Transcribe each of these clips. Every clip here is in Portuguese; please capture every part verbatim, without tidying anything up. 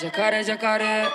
Jacaré, jacaré.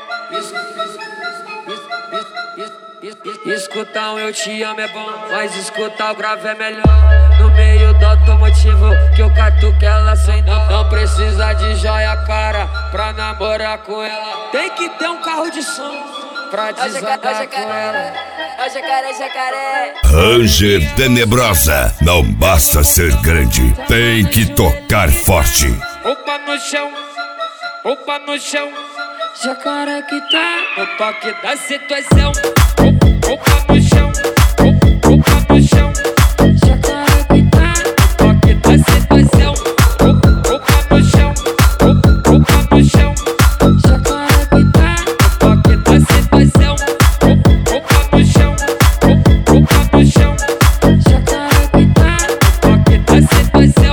Escutar um eu te amo é bom, mas escutar o grave é melhor. No meio do automotivo que eu catuco ela sem dó. Não precisa de joia cara pra namorar com ela. Tem que ter um carro de som pra desatar com ela. Ó jacaré, jacaré. Ranger Tenebrosa, não basta ser grande, tem que tocar forte. Opa no chão, opa no chão. Jacaré que tá no toque da situação. Opa no chão, opa no chão. Jacaré que tá no toque da situação. Opa no chão, opa no chão. Jacaré que tá no toque da situação. Opa no chão, opa no chão. Jacaré que tá no toque da situação.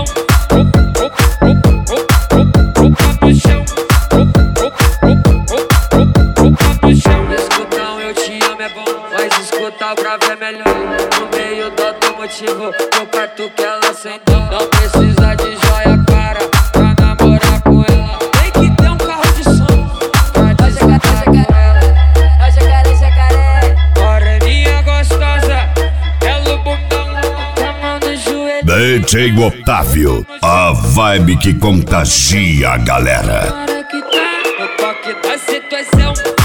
Opa no chão. Escutar eu te amo é bom, mas escutar o grave é melhor. No meio do automotivo, eu catuco ela sem dó. Não precisa de joia cara pra namorar com ela. Tem que ter um carro de som pra desatar com ela. Ó jacaré, jacaré. Moreninha gostosa, belo bundão, a mão no joelho. D J Otávio, a vibe que contagia a galera. Jacaré que tá no toque da situação.